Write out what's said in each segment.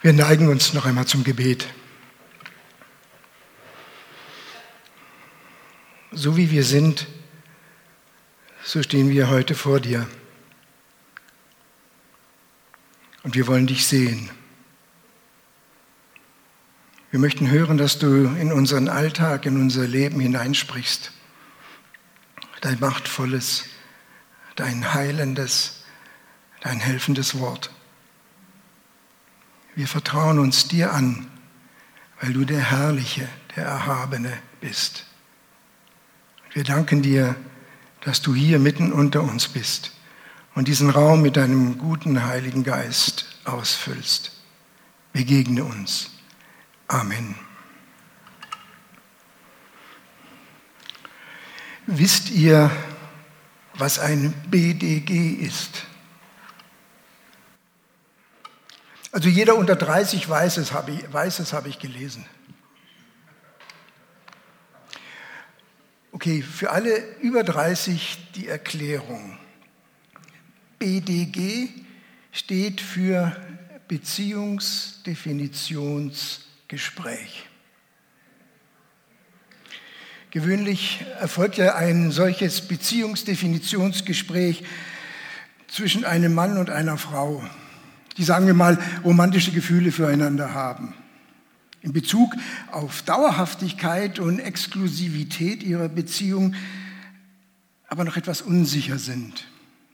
Wir neigen uns noch einmal zum Gebet. So wie wir sind, so stehen wir heute vor dir. Und wir wollen dich sehen. Wir möchten hören, dass du in unseren Alltag, in unser Leben hineinsprichst. Dein machtvolles, dein heilendes, dein helfendes Wort. Wir vertrauen uns dir an, weil du der Herrliche, der Erhabene bist. Wir danken dir, dass du hier mitten unter uns bist und diesen Raum mit deinem guten Heiligen Geist ausfüllst. Begegne uns. Amen. Wisst ihr, was ein BDG ist? Also jeder unter 30 weiß es, habe ich gelesen. Okay, für alle über 30 die Erklärung. BDG steht für Beziehungsdefinitionsgespräch. Gewöhnlich erfolgt ja ein solches Beziehungsdefinitionsgespräch zwischen einem Mann und einer Frau, die, sagen wir mal, romantische Gefühle füreinander haben. In Bezug auf Dauerhaftigkeit und Exklusivität ihrer Beziehung aber noch etwas unsicher sind.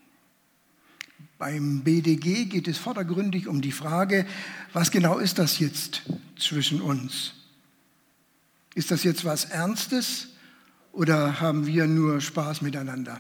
Beim BDG geht es vordergründig um die Frage, was genau ist das jetzt zwischen uns? Ist das jetzt was Ernstes oder haben wir nur Spaß miteinander?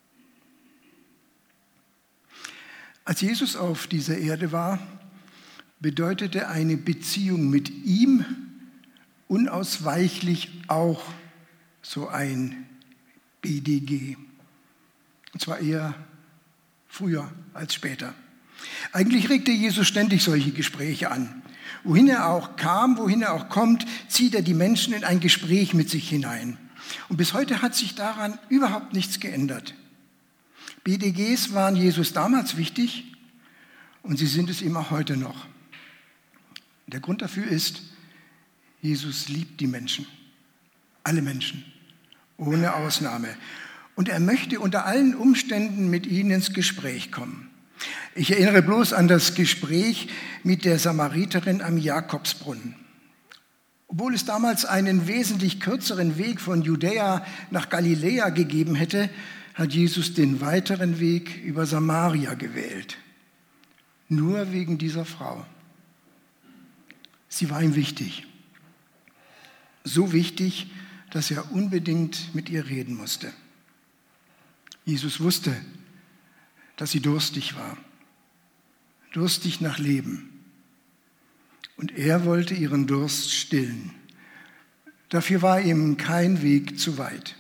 Als Jesus auf dieser Erde war, bedeutete eine Beziehung mit ihm unausweichlich auch so ein BDG. Und zwar eher früher als später. Eigentlich regte Jesus ständig solche Gespräche an. Wohin er auch kam, wohin er auch kommt, zieht er die Menschen in ein Gespräch mit sich hinein. Und bis heute hat sich daran überhaupt nichts geändert. BDGs waren Jesus damals wichtig und sie sind es ihm auch heute noch. Der Grund dafür ist, Jesus liebt die Menschen, alle Menschen, ohne Ausnahme. Und er möchte unter allen Umständen mit ihnen ins Gespräch kommen. Ich erinnere bloß an das Gespräch mit der Samariterin am Jakobsbrunnen. Obwohl es damals einen wesentlich kürzeren Weg von Judäa nach Galiläa gegeben hätte, hat Jesus den weiteren Weg über Samaria gewählt. Nur wegen dieser Frau. Sie war ihm wichtig. So wichtig, dass er unbedingt mit ihr reden musste. Jesus wusste, dass sie durstig war. Durstig nach Leben. Und er wollte ihren Durst stillen. Dafür war ihm kein Weg zu weit.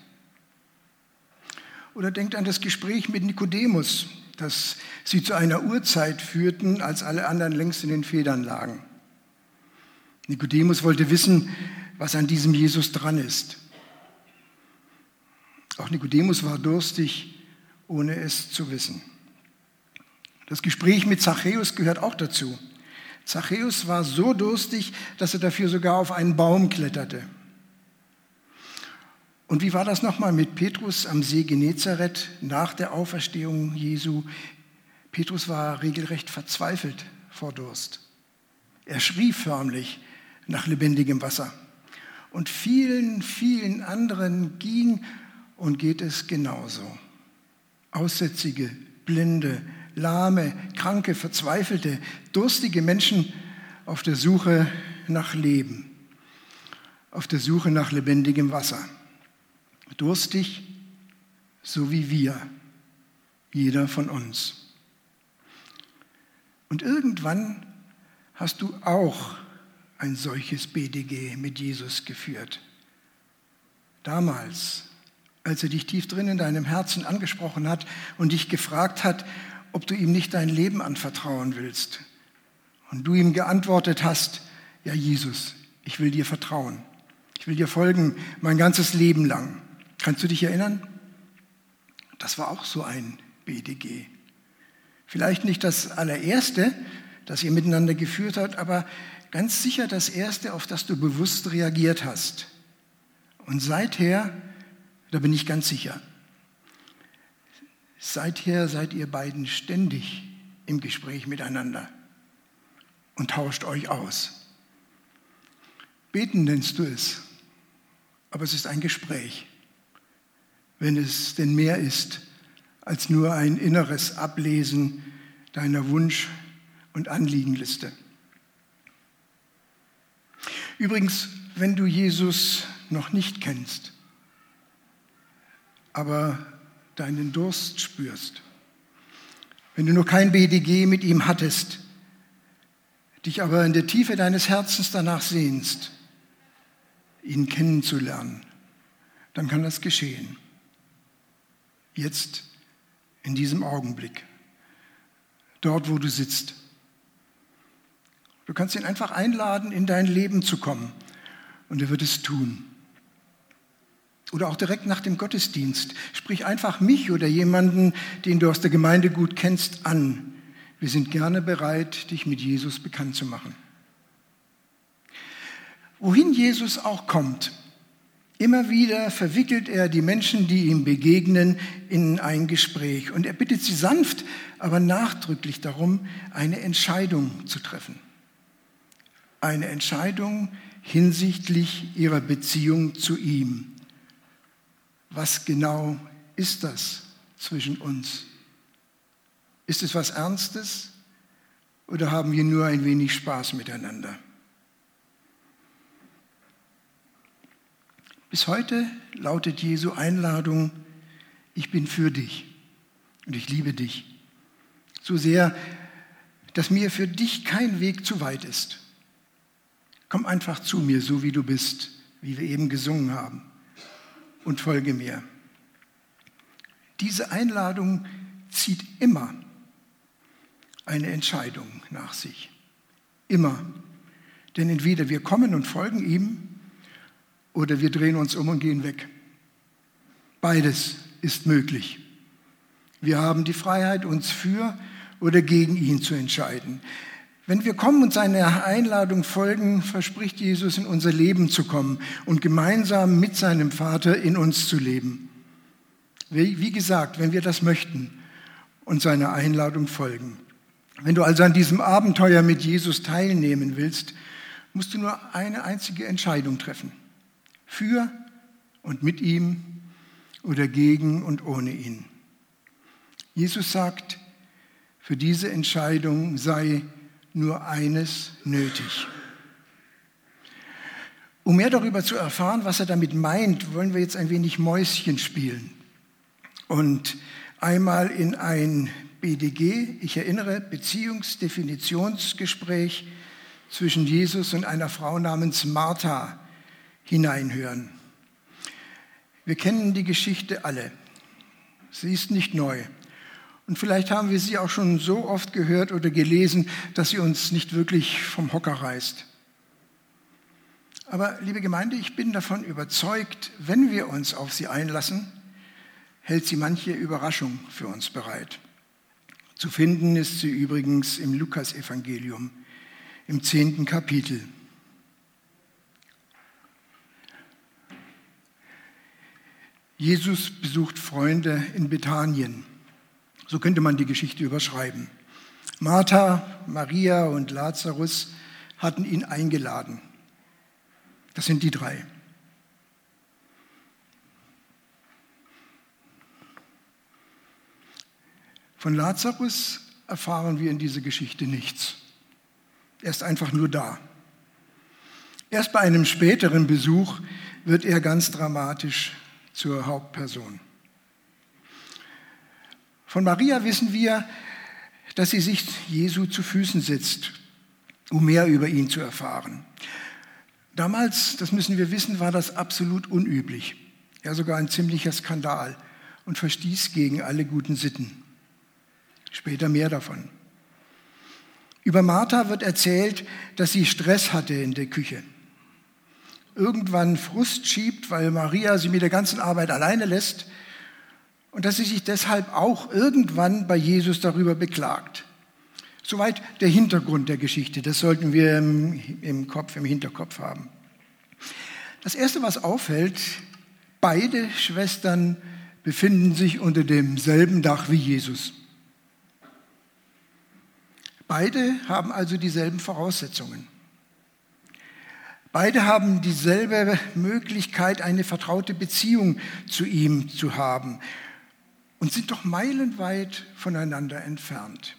Oder denkt an das Gespräch mit Nikodemus, das sie zu einer Uhrzeit führten, als alle anderen längst in den Federn lagen. Nikodemus wollte wissen, was an diesem Jesus dran ist. Auch Nikodemus war durstig, ohne es zu wissen. Das Gespräch mit Zachäus gehört auch dazu. Zachäus war so durstig, dass er dafür sogar auf einen Baum kletterte. Und wie war das nochmal mit Petrus am See Genezareth nach der Auferstehung Jesu? Petrus war regelrecht verzweifelt vor Durst. Er schrie förmlich nach lebendigem Wasser. Und vielen, vielen anderen ging und geht es genauso. Aussätzige, Blinde, Lahme, Kranke, Verzweifelte, durstige Menschen auf der Suche nach Leben, auf der Suche nach lebendigem Wasser. Durstig, so wie wir, jeder von uns. Und irgendwann hast du auch ein solches BDG mit Jesus geführt. Damals, als er dich tief drin in deinem Herzen angesprochen hat und dich gefragt hat, ob du ihm nicht dein Leben anvertrauen willst. Und du ihm geantwortet hast, ja Jesus, ich will dir vertrauen. Ich will dir folgen mein ganzes Leben lang. Kannst du dich erinnern? Das war auch so ein BDG. Vielleicht nicht das allererste, das ihr miteinander geführt habt, aber ganz sicher das erste, auf das du bewusst reagiert hast. Und seither, da bin ich ganz sicher, seither seid ihr beiden ständig im Gespräch miteinander und tauscht euch aus. Beten nennst du es, aber es ist ein Gespräch, wenn es denn mehr ist als nur ein inneres Ablesen deiner Wunsch- und Anliegenliste. Übrigens, wenn du Jesus noch nicht kennst, aber deinen Durst spürst, wenn du noch kein BDG mit ihm hattest, dich aber in der Tiefe deines Herzens danach sehnst, ihn kennenzulernen, dann kann das geschehen. Jetzt, in diesem Augenblick, dort, wo du sitzt. Du kannst ihn einfach einladen, in dein Leben zu kommen, und er wird es tun. Oder auch direkt nach dem Gottesdienst. Sprich einfach mich oder jemanden, den du aus der Gemeinde gut kennst, an. Wir sind gerne bereit, dich mit Jesus bekannt zu machen. Wohin Jesus auch kommt, immer wieder verwickelt er die Menschen, die ihm begegnen, in ein Gespräch. Und er bittet sie sanft, aber nachdrücklich darum, eine Entscheidung zu treffen. Eine Entscheidung hinsichtlich ihrer Beziehung zu ihm. Was genau ist das zwischen uns? Ist es was Ernstes oder haben wir nur ein wenig Spaß miteinander? Bis heute lautet Jesu Einladung: Ich bin für dich und ich liebe dich. So sehr, dass mir für dich kein Weg zu weit ist. Komm einfach zu mir, so wie du bist, wie wir eben gesungen haben, und folge mir. Diese Einladung zieht immer eine Entscheidung nach sich. Immer. Denn entweder wir kommen und folgen ihm, oder wir drehen uns um und gehen weg. Beides ist möglich. Wir haben die Freiheit, uns für oder gegen ihn zu entscheiden. Wenn wir kommen und seiner Einladung folgen, verspricht Jesus, in unser Leben zu kommen und gemeinsam mit seinem Vater in uns zu leben. Wie gesagt, wenn wir das möchten und seiner Einladung folgen. Wenn du also an diesem Abenteuer mit Jesus teilnehmen willst, musst du nur eine einzige Entscheidung treffen. Für und mit ihm oder gegen und ohne ihn. Jesus sagt, für diese Entscheidung sei nur eines nötig. Um mehr darüber zu erfahren, was er damit meint, wollen wir jetzt ein wenig Mäuschen spielen und einmal in ein BDG, ich erinnere, Beziehungsdefinitionsgespräch zwischen Jesus und einer Frau namens Martha hineinhören. Wir kennen die Geschichte alle. Sie ist nicht neu. Und vielleicht haben wir sie auch schon so oft gehört oder gelesen, dass sie uns nicht wirklich vom Hocker reißt. Aber, liebe Gemeinde, ich bin davon überzeugt, wenn wir uns auf sie einlassen, hält sie manche Überraschung für uns bereit. Zu finden ist sie übrigens im Lukasevangelium, im 10. Kapitel. Jesus besucht Freunde in Bethanien. So könnte man die Geschichte überschreiben. Martha, Maria und Lazarus hatten ihn eingeladen. Das sind die drei. Von Lazarus erfahren wir in dieser Geschichte nichts. Er ist einfach nur da. Erst bei einem späteren Besuch wird er ganz dramatisch zur Hauptperson. Von Maria wissen wir, dass sie sich Jesu zu Füßen setzt, um mehr über ihn zu erfahren. Damals, das müssen wir wissen, war das absolut unüblich, ja sogar ein ziemlicher Skandal und verstieß gegen alle guten Sitten. Später mehr davon. Über Martha wird erzählt, dass sie Stress hatte in der Küche. Irgendwann Frust schiebt, weil Maria sie mit der ganzen Arbeit alleine lässt, und dass sie sich deshalb auch irgendwann bei Jesus darüber beklagt. Soweit der Hintergrund der Geschichte. Das sollten wir im Hinterkopf haben. Das Erste, was auffällt, beide Schwestern befinden sich unter demselben Dach wie Jesus. Beide haben also dieselben Voraussetzungen. Beide haben dieselbe Möglichkeit, eine vertraute Beziehung zu ihm zu haben und sind doch meilenweit voneinander entfernt.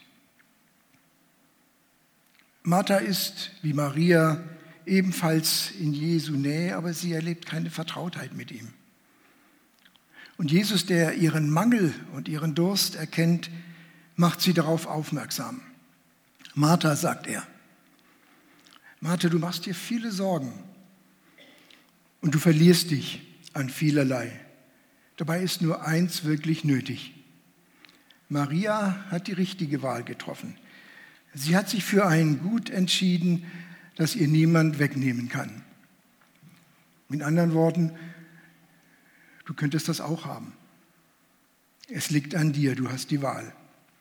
Martha ist, wie Maria, ebenfalls in Jesu Nähe, aber sie erlebt keine Vertrautheit mit ihm. Und Jesus, der ihren Mangel und ihren Durst erkennt, macht sie darauf aufmerksam. Martha, sagt er, Martha, du machst dir viele Sorgen und du verlierst dich an vielerlei. Dabei ist nur eins wirklich nötig. Maria hat die richtige Wahl getroffen. Sie hat sich für ein Gut entschieden, das ihr niemand wegnehmen kann. Mit anderen Worten, du könntest das auch haben. Es liegt an dir, du hast die Wahl.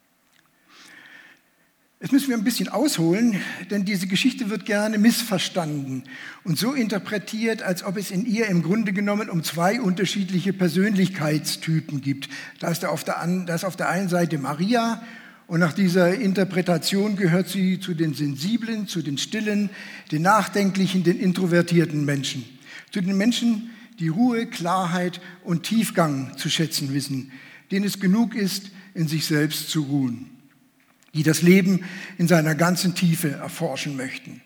Jetzt müssen wir ein bisschen ausholen, denn diese Geschichte wird gerne missverstanden und so interpretiert, als ob es in ihr im Grunde genommen um zwei unterschiedliche Persönlichkeitstypen gibt. Da ist auf der einen Seite Maria, und nach dieser Interpretation gehört sie zu den sensiblen, zu den stillen, den nachdenklichen, den introvertierten Menschen. Zu den Menschen, die Ruhe, Klarheit und Tiefgang zu schätzen wissen, denen es genug ist, in sich selbst zu ruhen, die das Leben in seiner ganzen Tiefe erforschen möchten.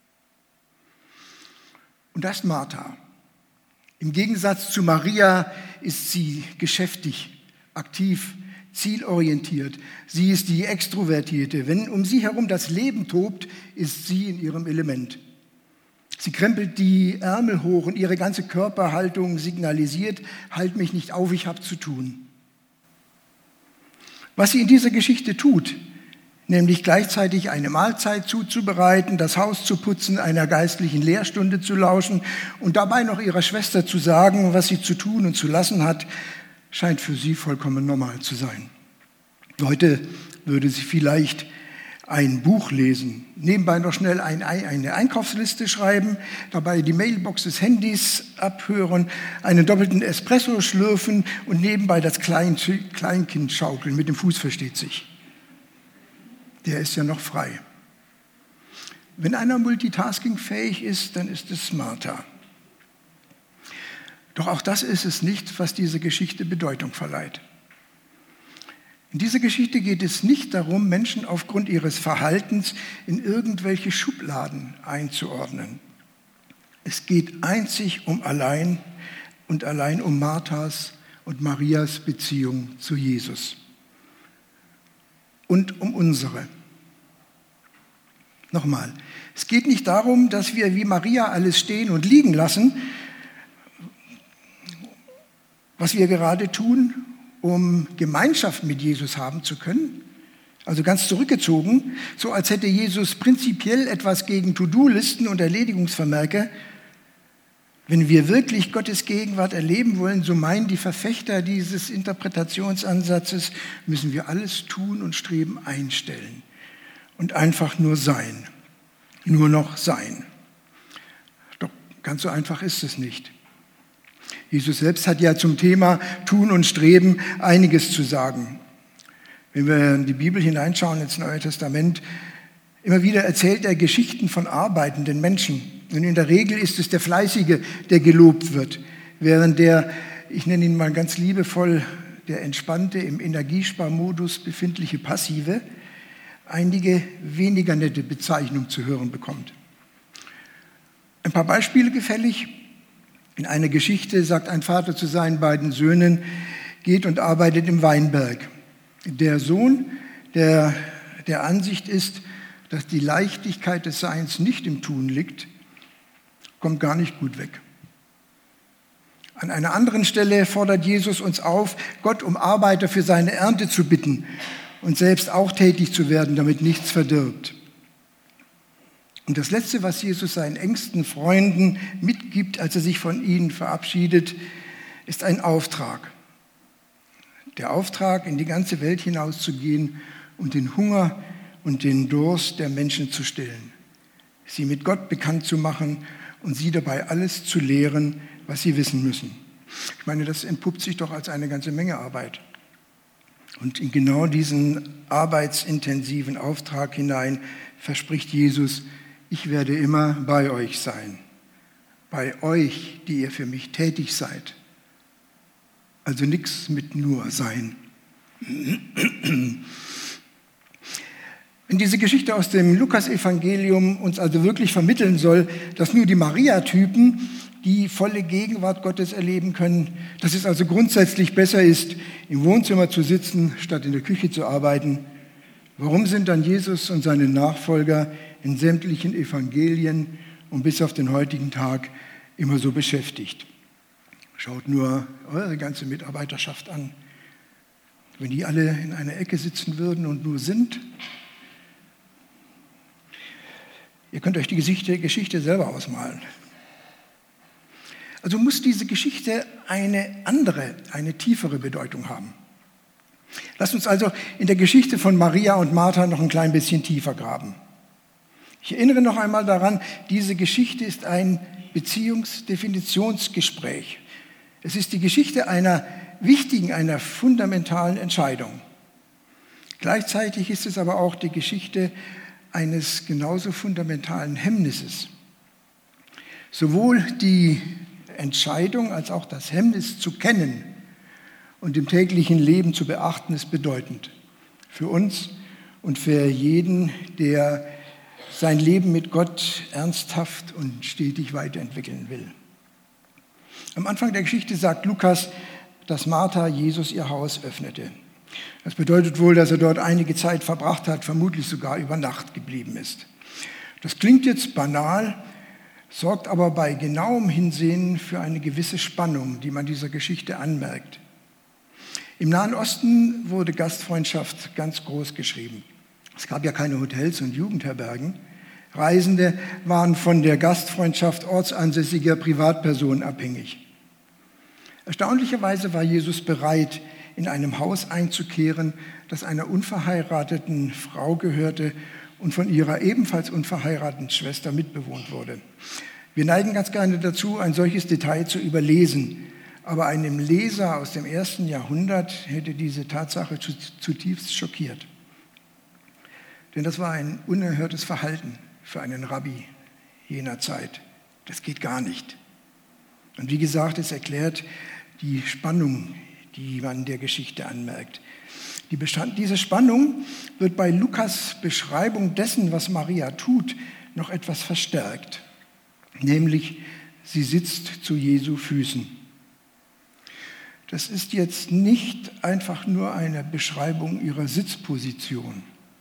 Und das ist Martha. Im Gegensatz zu Maria ist sie geschäftig, aktiv, zielorientiert. Sie ist die Extrovertierte. Wenn um sie herum das Leben tobt, ist sie in ihrem Element. Sie krempelt die Ärmel hoch und ihre ganze Körperhaltung signalisiert, halt mich nicht auf, ich habe zu tun. Was sie in dieser Geschichte tut, nämlich gleichzeitig eine Mahlzeit zuzubereiten, das Haus zu putzen, einer geistlichen Lehrstunde zu lauschen und dabei noch ihrer Schwester zu sagen, was sie zu tun und zu lassen hat, scheint für sie vollkommen normal zu sein. Heute würde sie vielleicht ein Buch lesen, nebenbei noch schnell eine Einkaufsliste schreiben, dabei die Mailbox des Handys abhören, einen doppelten Espresso schlürfen und nebenbei das Kleinkind schaukeln. Mit dem Fuß versteht sich. Der ist ja noch frei. Wenn einer multitaskingfähig ist, dann ist es Martha. Doch auch das ist es nicht, was dieser Geschichte Bedeutung verleiht. In dieser Geschichte geht es nicht darum, Menschen aufgrund ihres Verhaltens in irgendwelche Schubladen einzuordnen. Es geht einzig um allein um Marthas und Marias Beziehung zu Jesus. Und um unsere. Nochmal, es geht nicht darum, dass wir wie Maria alles stehen und liegen lassen, was wir gerade tun, um Gemeinschaft mit Jesus haben zu können. Also ganz zurückgezogen, so als hätte Jesus prinzipiell etwas gegen To-Do-Listen und Erledigungsvermerke. Wenn wir wirklich Gottes Gegenwart erleben wollen, so meinen die Verfechter dieses Interpretationsansatzes, müssen wir alles tun und Streben einstellen und einfach nur sein, nur noch sein. Doch ganz so einfach ist es nicht. Jesus selbst hat ja zum Thema Tun und Streben einiges zu sagen. Wenn wir in die Bibel hineinschauen, ins Neue Testament, immer wieder erzählt er Geschichten von arbeitenden Menschen. Und in der Regel ist es der Fleißige, der gelobt wird, während der, ich nenne ihn mal ganz liebevoll, der entspannte, im Energiesparmodus befindliche Passive, einige weniger nette Bezeichnungen zu hören bekommt. Ein paar Beispiele gefällig. In einer Geschichte sagt ein Vater zu seinen beiden Söhnen, geht und arbeitet im Weinberg. Der Sohn, der der Ansicht ist, dass die Leichtigkeit des Seins nicht im Tun liegt, kommt gar nicht gut weg. An einer anderen Stelle fordert Jesus uns auf, Gott um Arbeiter für seine Ernte zu bitten und selbst auch tätig zu werden, damit nichts verdirbt. Und das Letzte, was Jesus seinen engsten Freunden mitgibt, als er sich von ihnen verabschiedet, ist ein Auftrag. Der Auftrag, in die ganze Welt hinauszugehen und den Hunger und den Durst der Menschen zu stillen, sie mit Gott bekannt zu machen und sie dabei alles zu lehren, was sie wissen müssen. Ich meine, das entpuppt sich doch als eine ganze Menge Arbeit. Und in genau diesen arbeitsintensiven Auftrag hinein verspricht Jesus: Ich werde immer bei euch sein. Bei euch, die ihr für mich tätig seid. Also nichts mit nur sein. Wenn diese Geschichte aus dem Lukasevangelium uns also wirklich vermitteln soll, dass nur die Maria-Typen die volle Gegenwart Gottes erleben können, dass es also grundsätzlich besser ist, im Wohnzimmer zu sitzen, statt in der Küche zu arbeiten, warum sind dann Jesus und seine Nachfolger in sämtlichen Evangelien und bis auf den heutigen Tag immer so beschäftigt? Schaut nur eure ganze Mitarbeiterschaft an. Wenn die alle in einer Ecke sitzen würden und nur sind. Ihr könnt euch die Geschichte selber ausmalen. Also muss diese Geschichte eine andere, eine tiefere Bedeutung haben. Lasst uns also in der Geschichte von Maria und Martha noch ein klein bisschen tiefer graben. Ich erinnere noch einmal daran, diese Geschichte ist ein Beziehungsdefinitionsgespräch. Es ist die Geschichte einer wichtigen, einer fundamentalen Entscheidung. Gleichzeitig ist es aber auch die Geschichte eines genauso fundamentalen Hemmnisses. Sowohl die Entscheidung als auch das Hemmnis zu kennen und im täglichen Leben zu beachten, ist bedeutend. Für uns und für jeden, der sein Leben mit Gott ernsthaft und stetig weiterentwickeln will. Am Anfang der Geschichte sagt Lukas, dass Martha Jesus ihr Haus öffnete. Das bedeutet wohl, dass er dort einige Zeit verbracht hat, vermutlich sogar über Nacht geblieben ist. Das klingt jetzt banal, sorgt aber bei genauem Hinsehen für eine gewisse Spannung, die man dieser Geschichte anmerkt. Im Nahen Osten wurde Gastfreundschaft ganz groß geschrieben. Es gab ja keine Hotels und Jugendherbergen. Reisende waren von der Gastfreundschaft ortsansässiger Privatpersonen abhängig. Erstaunlicherweise war Jesus bereit, in einem Haus einzukehren, das einer unverheirateten Frau gehörte und von ihrer ebenfalls unverheirateten Schwester mitbewohnt wurde. Wir neigen ganz gerne dazu, ein solches Detail zu überlesen, aber einem Leser aus dem 1. Jahrhundert hätte diese Tatsache zutiefst schockiert. Denn das war ein unerhörtes Verhalten für einen Rabbi jener Zeit. Das geht gar nicht. Und wie gesagt, es erklärt die Spannung, die man der Geschichte anmerkt. Diese Spannung wird bei Lukas' Beschreibung dessen, was Maria tut, noch etwas verstärkt. Nämlich, sie sitzt zu Jesu Füßen. Das ist jetzt nicht einfach nur eine Beschreibung ihrer Sitzposition.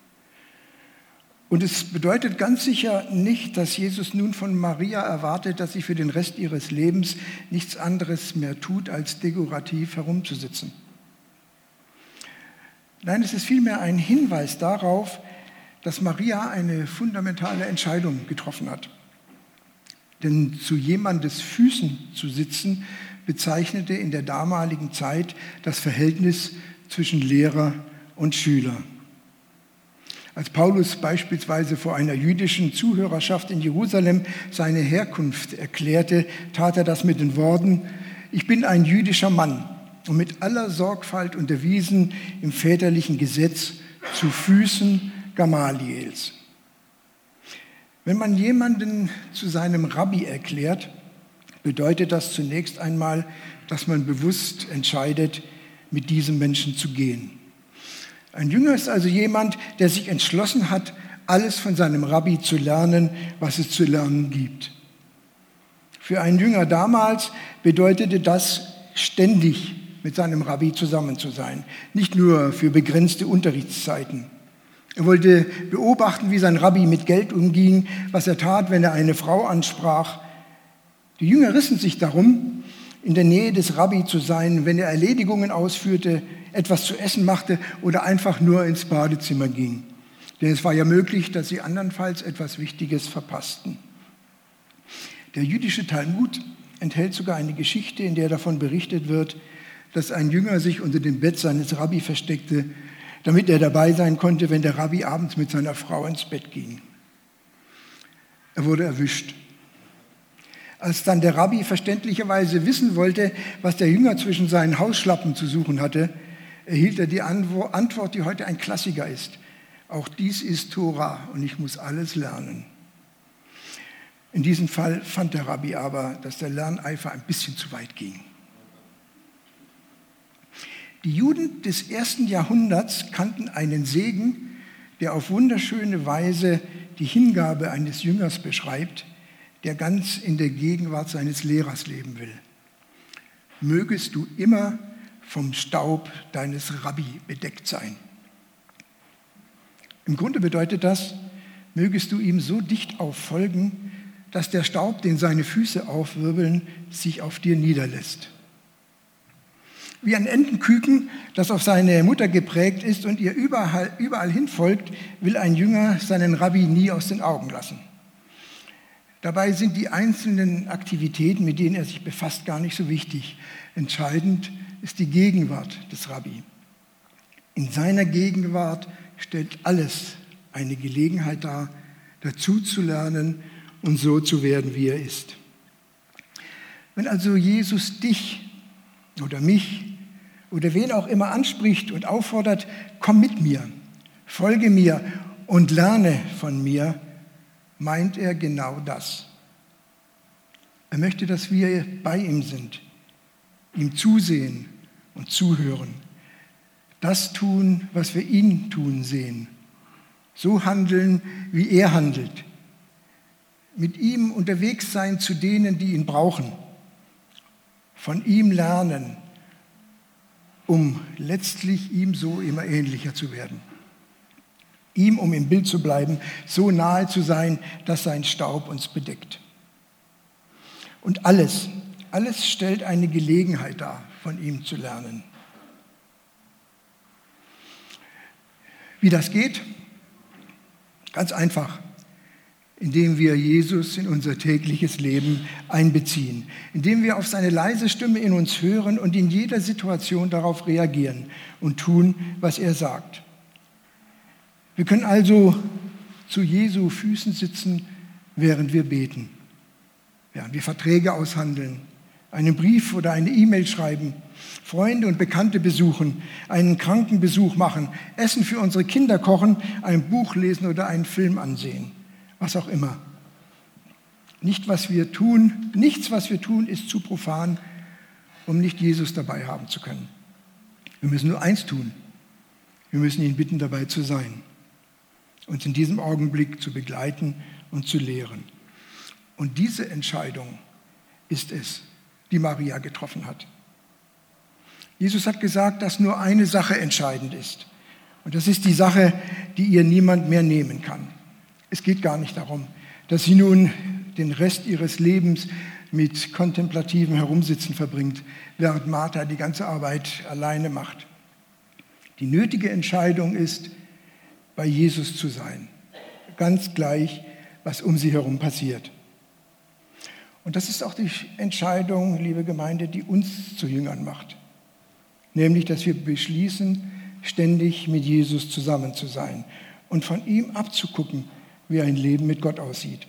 Und es bedeutet ganz sicher nicht, dass Jesus nun von Maria erwartet, dass sie für den Rest ihres Lebens nichts anderes mehr tut, als dekorativ herumzusitzen. Nein, es ist vielmehr ein Hinweis darauf, dass Maria eine fundamentale Entscheidung getroffen hat. Denn zu jemandes Füßen zu sitzen, bezeichnete in der damaligen Zeit das Verhältnis zwischen Lehrer und Schüler. Als Paulus beispielsweise vor einer jüdischen Zuhörerschaft in Jerusalem seine Herkunft erklärte, tat er das mit den Worten: Ich bin ein jüdischer Mann und mit aller Sorgfalt unterwiesen im väterlichen Gesetz zu Füßen Gamaliels. Wenn man jemanden zu seinem Rabbi erklärt, bedeutet das zunächst einmal, dass man bewusst entscheidet, mit diesem Menschen zu gehen. Ein Jünger ist also jemand, der sich entschlossen hat, alles von seinem Rabbi zu lernen, was es zu lernen gibt. Für einen Jünger damals bedeutete das, ständig mit seinem Rabbi zusammen zu sein, nicht nur für begrenzte Unterrichtszeiten. Er wollte beobachten, wie sein Rabbi mit Geld umging, was er tat, wenn er eine Frau ansprach. Die Jünger rissen sich darum, in der Nähe des Rabbi zu sein, wenn er Erledigungen ausführte, etwas zu essen machte oder einfach nur ins Badezimmer ging. Denn es war ja möglich, dass sie andernfalls etwas Wichtiges verpassten. Der jüdische Talmud enthält sogar eine Geschichte, in der davon berichtet wird, dass ein Jünger sich unter dem Bett seines Rabbi versteckte, damit er dabei sein konnte, wenn der Rabbi abends mit seiner Frau ins Bett ging. Er wurde erwischt. Als dann der Rabbi verständlicherweise wissen wollte, was der Jünger zwischen seinen Hausschlappen zu suchen hatte, erhielt er die Antwort, die heute ein Klassiker ist. Auch dies ist Tora und ich muss alles lernen. In diesem Fall fand der Rabbi aber, dass der Lerneifer ein bisschen zu weit ging. Die Juden des 1. Jahrhunderts kannten einen Segen, der auf wunderschöne Weise die Hingabe eines Jüngers beschreibt, der ganz in der Gegenwart seines Lehrers leben will. Mögest du immer vom Staub deines Rabbi bedeckt sein. Im Grunde bedeutet das, mögest du ihm so dicht auffolgen, dass der Staub, den seine Füße aufwirbeln, sich auf dir niederlässt. Wie ein Entenküken, das auf seine Mutter geprägt ist und ihr überall hin folgt, will ein Jünger seinen Rabbi nie aus den Augen lassen. Dabei sind die einzelnen Aktivitäten, mit denen er sich befasst, gar nicht so wichtig. Entscheidend ist die Gegenwart des Rabbi. In seiner Gegenwart stellt alles eine Gelegenheit dar, dazu zu lernen und so zu werden, wie er ist. Wenn also Jesus dich oder mich oder wen auch immer anspricht und auffordert, komm mit mir, folge mir und lerne von mir, meint er genau das. Er möchte, dass wir bei ihm sind, ihm zusehen und zuhören, das tun, was wir ihn tun sehen, so handeln, wie er handelt, mit ihm unterwegs sein zu denen, die ihn brauchen, von ihm lernen, um letztlich ihm so immer ähnlicher zu werden. Ihm, um im Bild zu bleiben, so nahe zu sein, dass sein Staub uns bedeckt. Und alles stellt eine Gelegenheit dar, von ihm zu lernen. Wie das geht? Ganz einfach, indem wir Jesus in unser tägliches Leben einbeziehen, indem wir auf seine leise Stimme in uns hören und in jeder Situation darauf reagieren und tun, was er sagt. Wir können also zu Jesu Füßen sitzen, während wir beten, während wir Verträge aushandeln, einen Brief oder eine E-Mail schreiben, Freunde und Bekannte besuchen, einen Krankenbesuch machen, Essen für unsere Kinder kochen, ein Buch lesen oder einen Film ansehen, was auch immer. Nichts, was wir tun, ist zu profan, um nicht Jesus dabei haben zu können. Wir müssen nur eins tun. Wir müssen ihn bitten, dabei zu sein, uns in diesem Augenblick zu begleiten und zu lehren. Und diese Entscheidung ist es, die Maria getroffen hat. Jesus hat gesagt, dass nur eine Sache entscheidend ist. Und das ist die Sache, die ihr niemand mehr nehmen kann. Es geht gar nicht darum, dass sie nun den Rest ihres Lebens mit kontemplativem Herumsitzen verbringt, während Martha die ganze Arbeit alleine macht. Die nötige Entscheidung ist, bei Jesus zu sein, ganz gleich, was um sie herum passiert. Und das ist auch die Entscheidung, liebe Gemeinde, die uns zu Jüngern macht. Nämlich, dass wir beschließen, ständig mit Jesus zusammen zu sein und von ihm abzugucken, wie ein Leben mit Gott aussieht.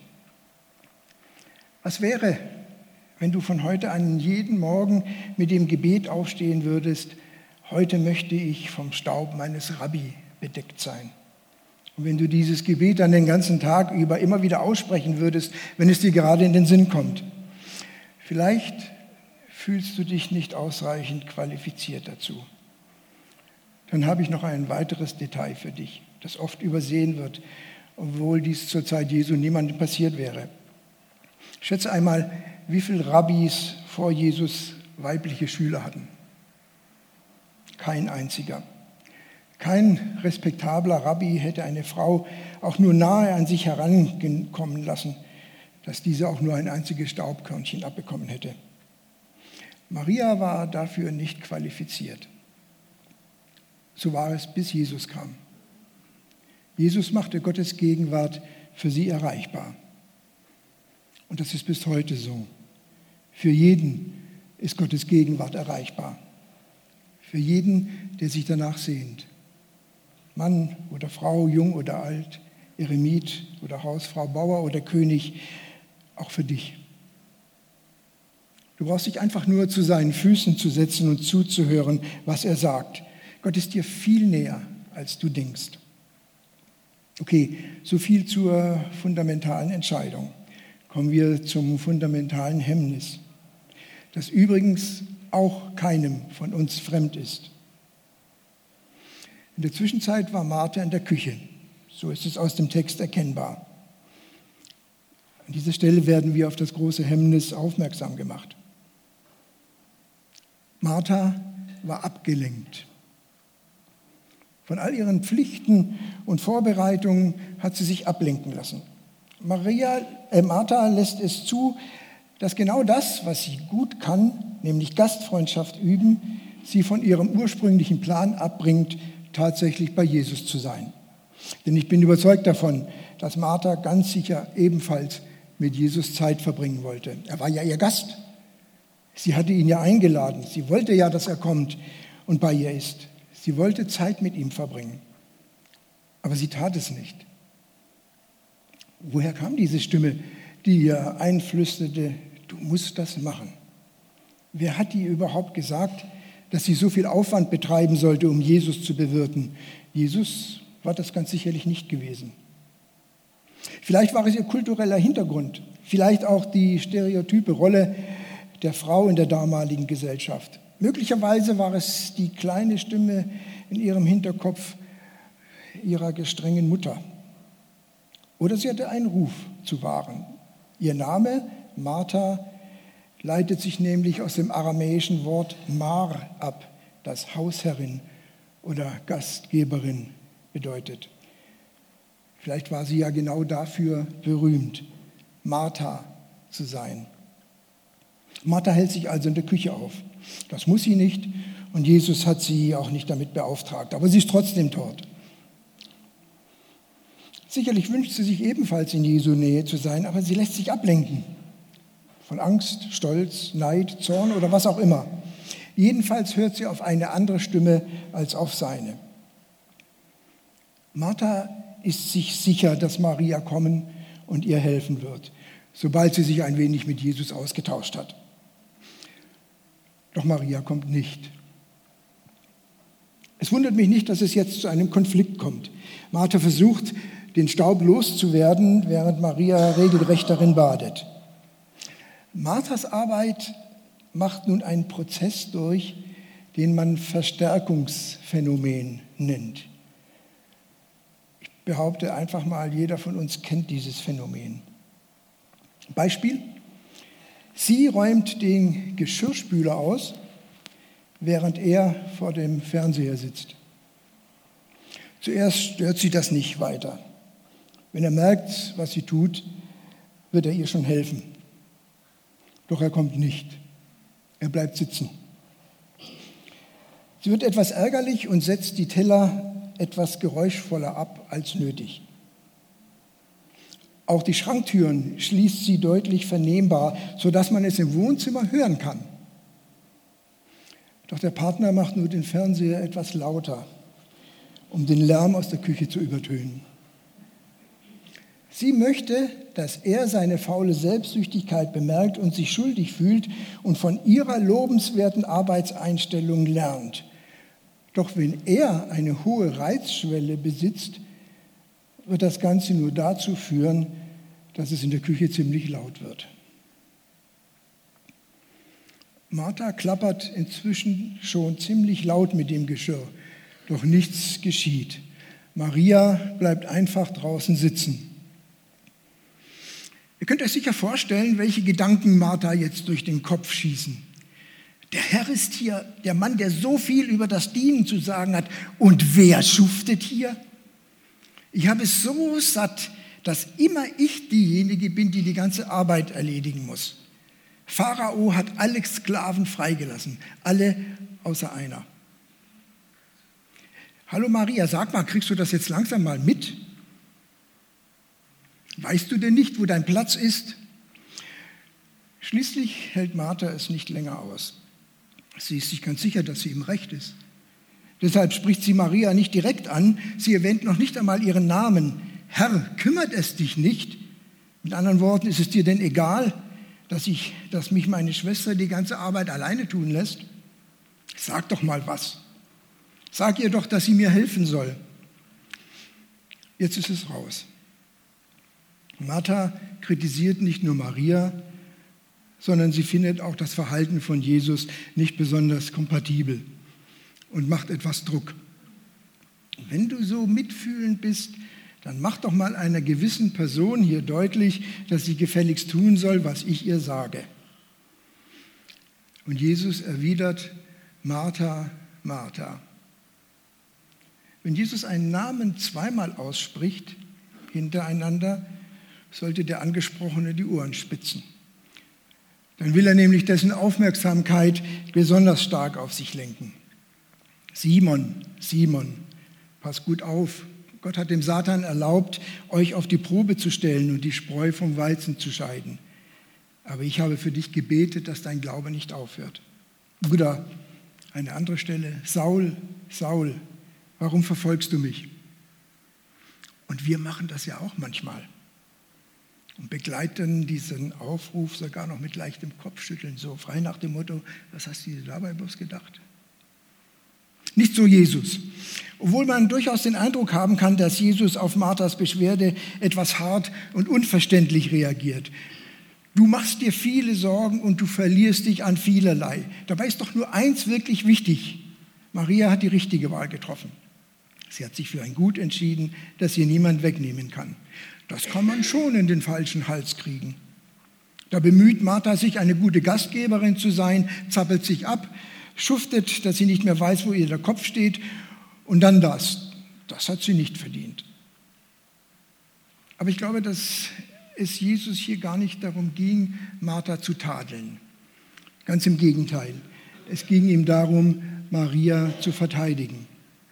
Was wäre, wenn du von heute an jeden Morgen mit dem Gebet aufstehen würdest, heute möchte ich vom Staub meines Rabbi bedeckt sein? Und wenn du dieses Gebet dann den ganzen Tag über immer wieder aussprechen würdest, wenn es dir gerade in den Sinn kommt. Vielleicht fühlst du dich nicht ausreichend qualifiziert dazu. Dann habe ich noch ein weiteres Detail für dich, das oft übersehen wird, obwohl dies zur Zeit Jesu niemandem passiert wäre. Schätze einmal, wie viele Rabbis vor Jesus weibliche Schüler hatten. Kein einziger. Kein respektabler Rabbi hätte eine Frau auch nur nahe an sich herankommen lassen, dass diese auch nur ein einziges Staubkörnchen abbekommen hätte. Maria war dafür nicht qualifiziert. So war es, bis Jesus kam. Jesus machte Gottes Gegenwart für sie erreichbar. Und das ist bis heute so. Für jeden ist Gottes Gegenwart erreichbar. Für jeden, der sich danach sehnt. Mann oder Frau, jung oder alt, Eremit oder Hausfrau, Bauer oder König, auch für dich. Du brauchst dich einfach nur zu seinen Füßen zu setzen und zuzuhören, was er sagt. Gott ist dir viel näher, als du denkst. Okay, so viel zur fundamentalen Entscheidung. Kommen wir zum fundamentalen Hemmnis, das übrigens auch keinem von uns fremd ist. In der Zwischenzeit war Martha in der Küche. So ist es aus dem Text erkennbar. An dieser Stelle werden wir auf das große Hemmnis aufmerksam gemacht. Martha war abgelenkt. Von all ihren Pflichten und Vorbereitungen hat sie sich ablenken lassen. Martha lässt es zu, dass genau das, was sie gut kann, nämlich Gastfreundschaft üben, sie von ihrem ursprünglichen Plan abbringt, tatsächlich bei Jesus zu sein. Denn ich bin überzeugt davon, dass Martha ganz sicher ebenfalls mit Jesus Zeit verbringen wollte. Er war ja ihr Gast. Sie hatte ihn ja eingeladen. Sie wollte ja, dass er kommt und bei ihr ist. Sie wollte Zeit mit ihm verbringen. Aber sie tat es nicht. Woher kam diese Stimme, die ihr einflüsterte, du musst das machen? Wer hat ihr überhaupt gesagt, dass sie so viel Aufwand betreiben sollte, um Jesus zu bewirten? Jesus war das ganz sicherlich nicht gewesen. Vielleicht war es ihr kultureller Hintergrund, vielleicht auch die stereotype Rolle der Frau in der damaligen Gesellschaft. Möglicherweise war es die kleine Stimme in ihrem Hinterkopf ihrer gestrengen Mutter. Oder sie hatte einen Ruf zu wahren. Ihr Name, Martha, leitet sich nämlich aus dem aramäischen Wort Mar ab, das Hausherrin oder Gastgeberin bedeutet. Vielleicht war sie ja genau dafür berühmt, Martha zu sein. Martha hält sich also in der Küche auf. Das muss sie nicht und Jesus hat sie auch nicht damit beauftragt, aber sie ist trotzdem dort. Sicherlich wünscht sie sich ebenfalls in Jesu Nähe zu sein, aber sie lässt sich ablenken. Von Angst, Stolz, Neid, Zorn oder was auch immer. Jedenfalls hört sie auf eine andere Stimme als auf seine. Martha ist sich sicher, dass Maria kommen und ihr helfen wird, sobald sie sich ein wenig mit Jesus ausgetauscht hat. Doch Maria kommt nicht. Es wundert mich nicht, dass es jetzt zu einem Konflikt kommt. Martha versucht, den Staub loszuwerden, während Maria regelrecht darin badet. Marthas Arbeit macht nun einen Prozess durch, den man Verstärkungsphänomen nennt. Ich behaupte einfach mal, jeder von uns kennt dieses Phänomen. Beispiel: Sie räumt den Geschirrspüler aus, während er vor dem Fernseher sitzt. Zuerst stört sie das nicht weiter. Wenn er merkt, was sie tut, wird er ihr schon helfen. Doch er kommt nicht. Er bleibt sitzen. Sie wird etwas ärgerlich und setzt die Teller etwas geräuschvoller ab als nötig. Auch die Schranktüren schließt sie deutlich vernehmbar, sodass man es im Wohnzimmer hören kann. Doch der Partner macht nur den Fernseher etwas lauter, um den Lärm aus der Küche zu übertönen. Sie möchte, dass er seine faule Selbstsüchtigkeit bemerkt und sich schuldig fühlt und von ihrer lobenswerten Arbeitseinstellung lernt. Doch wenn er eine hohe Reizschwelle besitzt, wird das Ganze nur dazu führen, dass es in der Küche ziemlich laut wird. Martha klappert inzwischen schon ziemlich laut mit dem Geschirr, doch nichts geschieht. Maria bleibt einfach draußen sitzen. Ihr könnt euch sicher vorstellen, welche Gedanken Martha jetzt durch den Kopf schießen. Der Herr ist hier, der Mann, der so viel über das Dienen zu sagen hat. Und wer schuftet hier? Ich habe es so satt, dass immer ich diejenige bin, die die ganze Arbeit erledigen muss. Pharao hat alle Sklaven freigelassen, alle außer einer. Hallo Maria, sag mal, kriegst du das jetzt langsam mal mit? Weißt du denn nicht, wo dein Platz ist? Schließlich hält Martha es nicht länger aus. Sie ist sich ganz sicher, dass sie im Recht ist. Deshalb spricht sie Maria nicht direkt an. Sie erwähnt noch nicht einmal ihren Namen. Herr, kümmert es dich nicht? Mit anderen Worten, ist es dir denn egal, dass mich meine Schwester die ganze Arbeit alleine tun lässt? Sag doch mal was. Sag ihr doch, dass sie mir helfen soll. Jetzt ist es raus. Martha kritisiert nicht nur Maria, sondern sie findet auch das Verhalten von Jesus nicht besonders kompatibel und macht etwas Druck. Wenn du so mitfühlend bist, dann mach doch mal einer gewissen Person hier deutlich, dass sie gefälligst tun soll, was ich ihr sage. Und Jesus erwidert, Martha, Martha. Wenn Jesus einen Namen zweimal ausspricht, hintereinander, sollte der Angesprochene die Ohren spitzen. Dann will er nämlich dessen Aufmerksamkeit besonders stark auf sich lenken. Simon, Simon, pass gut auf. Gott hat dem Satan erlaubt, euch auf die Probe zu stellen und die Spreu vom Weizen zu scheiden. Aber ich habe für dich gebetet, dass dein Glaube nicht aufhört. Oder eine andere Stelle, Saul, Saul, warum verfolgst du mich? Und wir machen das ja auch manchmal und begleiten diesen Aufruf sogar noch mit leichtem Kopfschütteln, so frei nach dem Motto, was hast du dir dabei bloß gedacht? Nicht so Jesus. Obwohl man durchaus den Eindruck haben kann, dass Jesus auf Marthas Beschwerde etwas hart und unverständlich reagiert. Du machst dir viele Sorgen und du verlierst dich an vielerlei. Dabei ist doch nur eins wirklich wichtig. Maria hat die richtige Wahl getroffen. Sie hat sich für ein Gut entschieden, das ihr niemand wegnehmen kann. Das kann man schon in den falschen Hals kriegen. Da bemüht Martha sich, eine gute Gastgeberin zu sein, zappelt sich ab, schuftet, dass sie nicht mehr weiß, wo ihr der Kopf steht, und dann das. Das hat sie nicht verdient. Aber ich glaube, dass es Jesus hier gar nicht darum ging, Martha zu tadeln. Ganz im Gegenteil. Es ging ihm darum, Maria zu verteidigen.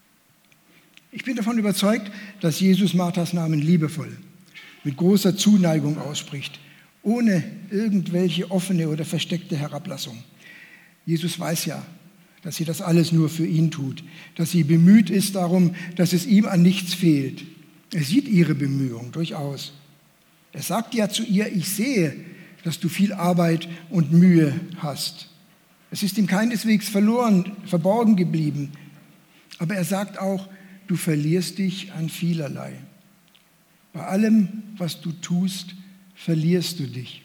Ich bin davon überzeugt, dass Jesus Marthas Namen liebevoll, mit großer Zuneigung ausspricht, ohne irgendwelche offene oder versteckte Herablassung. Jesus weiß ja, dass sie das alles nur für ihn tut, dass sie bemüht ist darum, dass es ihm an nichts fehlt. Er sieht ihre Bemühungen durchaus. Er sagt ja zu ihr, ich sehe, dass du viel Arbeit und Mühe hast. Es ist ihm keineswegs verborgen geblieben. Aber er sagt auch, du verlierst dich an vielerlei. Bei allem, was du tust, verlierst du dich.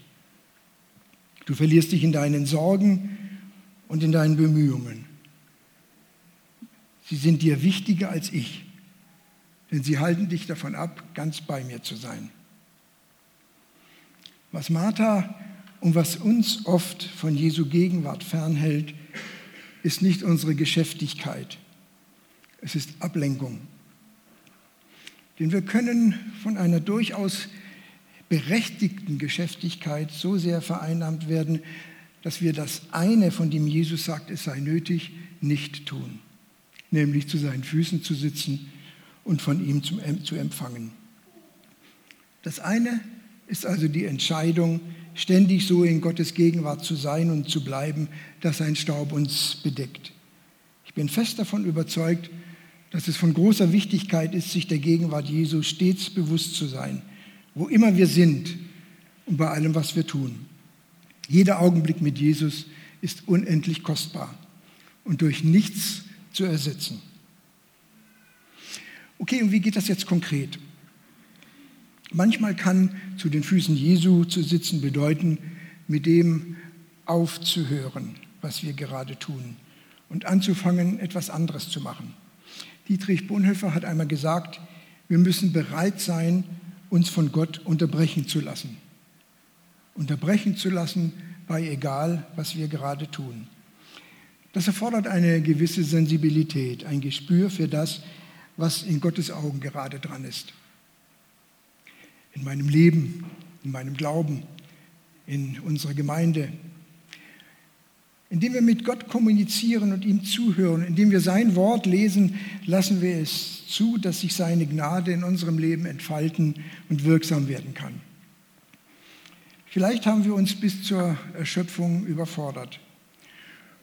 Du verlierst dich in deinen Sorgen und in deinen Bemühungen. Sie sind dir wichtiger als ich, denn sie halten dich davon ab, ganz bei mir zu sein. Was Martha und was uns oft von Jesu Gegenwart fernhält, ist nicht unsere Geschäftigkeit. Es ist Ablenkung. Denn wir können von einer durchaus berechtigten Geschäftigkeit so sehr vereinnahmt werden, dass wir das eine, von dem Jesus sagt, es sei nötig, nicht tun. Nämlich zu seinen Füßen zu sitzen und von ihm zu empfangen. Das eine ist also die Entscheidung, ständig so in Gottes Gegenwart zu sein und zu bleiben, dass sein Staub uns bedeckt. Ich bin fest davon überzeugt, dass es von großer Wichtigkeit ist, sich der Gegenwart Jesu stets bewusst zu sein, wo immer wir sind und bei allem, was wir tun. Jeder Augenblick mit Jesus ist unendlich kostbar und durch nichts zu ersetzen. Okay, und wie geht das jetzt konkret? Manchmal kann zu den Füßen Jesu zu sitzen bedeuten, mit dem aufzuhören, was wir gerade tun und anzufangen, etwas anderes zu machen. Dietrich Bonhoeffer hat einmal gesagt, wir müssen bereit sein, uns von Gott unterbrechen zu lassen. Unterbrechen zu lassen bei egal, was wir gerade tun. Das erfordert eine gewisse Sensibilität, ein Gespür für das, was in Gottes Augen gerade dran ist. In meinem Leben, in meinem Glauben, in unserer Gemeinde. Indem wir mit Gott kommunizieren und ihm zuhören, indem wir sein Wort lesen, lassen wir es zu, dass sich seine Gnade in unserem Leben entfalten und wirksam werden kann. Vielleicht haben wir uns bis zur Erschöpfung überfordert.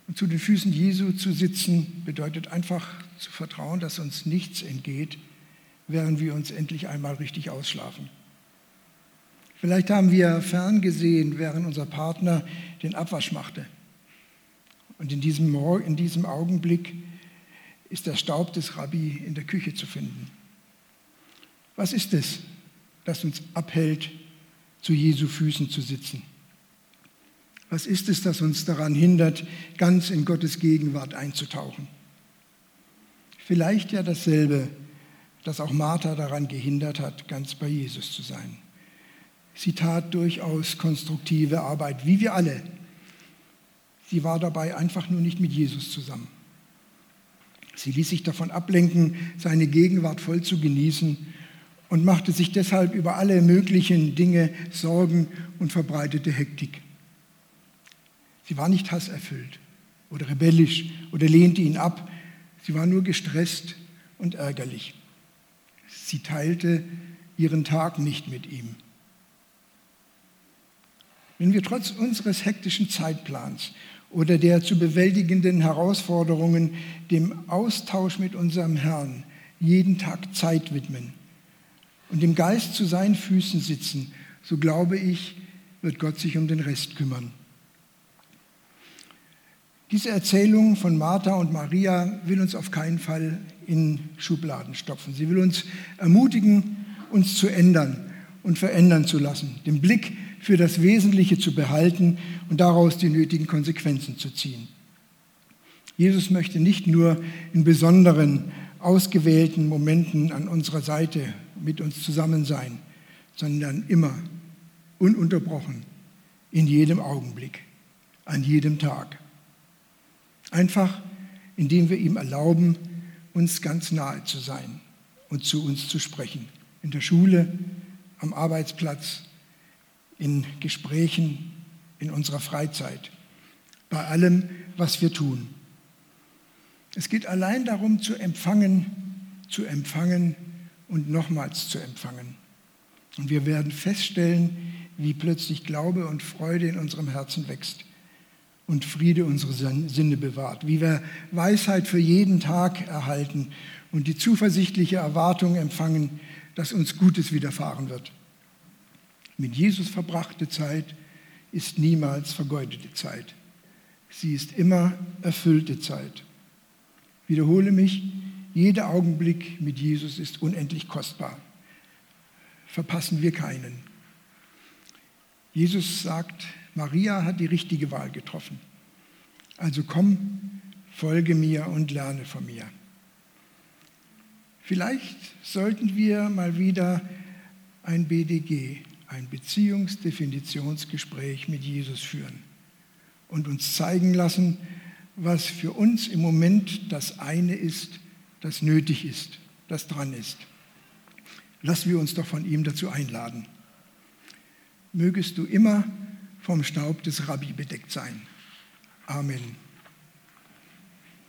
Und zu den Füßen Jesu zu sitzen, bedeutet einfach zu vertrauen, dass uns nichts entgeht, während wir uns endlich einmal richtig ausschlafen. Vielleicht haben wir ferngesehen, während unser Partner den Abwasch machte. Und in diesem Augenblick ist der Staub des Rabbi in der Küche zu finden. Was ist es, das uns abhält, zu Jesu Füßen zu sitzen? Was ist es, das uns daran hindert, ganz in Gottes Gegenwart einzutauchen? Vielleicht ja dasselbe, das auch Martha daran gehindert hat, ganz bei Jesus zu sein. Sie tat durchaus konstruktive Arbeit, wie wir alle. Sie war dabei einfach nur nicht mit Jesus zusammen. Sie ließ sich davon ablenken, seine Gegenwart voll zu genießen und machte sich deshalb über alle möglichen Dinge Sorgen und verbreitete Hektik. Sie war nicht hasserfüllt oder rebellisch oder lehnte ihn ab. Sie war nur gestresst und ärgerlich. Sie teilte ihren Tag nicht mit ihm. Wenn wir trotz unseres hektischen Zeitplans oder der zu bewältigenden Herausforderungen dem Austausch mit unserem Herrn jeden Tag Zeit widmen und im Geist zu seinen Füßen sitzen, so glaube ich, wird Gott sich um den Rest kümmern. Diese Erzählung von Martha und Maria will uns auf keinen Fall in Schubladen stopfen. Sie will uns ermutigen, uns zu ändern und verändern zu lassen, den Blick für das Wesentliche zu behalten und daraus die nötigen Konsequenzen zu ziehen. Jesus möchte nicht nur in besonderen, ausgewählten Momenten an unserer Seite mit uns zusammen sein, sondern immer, ununterbrochen, in jedem Augenblick, an jedem Tag. Einfach, indem wir ihm erlauben, uns ganz nahe zu sein und zu uns zu sprechen. In der Schule, am Arbeitsplatz, in Gesprächen, in unserer Freizeit, bei allem, was wir tun. Es geht allein darum, zu empfangen und nochmals zu empfangen. Und wir werden feststellen, wie plötzlich Glaube und Freude in unserem Herzen wächst und Friede unsere Sinne bewahrt, wie wir Weisheit für jeden Tag erhalten und die zuversichtliche Erwartung empfangen, dass uns Gutes widerfahren wird. Mit Jesus verbrachte Zeit ist niemals vergeudete Zeit. Sie ist immer erfüllte Zeit. Ich wiederhole mich, jeder Augenblick mit Jesus ist unendlich kostbar. Verpassen wir keinen. Jesus sagt, Maria hat die richtige Wahl getroffen. Also komm, folge mir und lerne von mir. Vielleicht sollten wir mal wieder ein BDG, ein Beziehungsdefinitionsgespräch mit Jesus führen und uns zeigen lassen, was für uns im Moment das eine ist, das nötig ist, das dran ist. Lassen wir uns doch von ihm dazu einladen. Mögest du immer vom Staub des Rabbi bedeckt sein. Amen.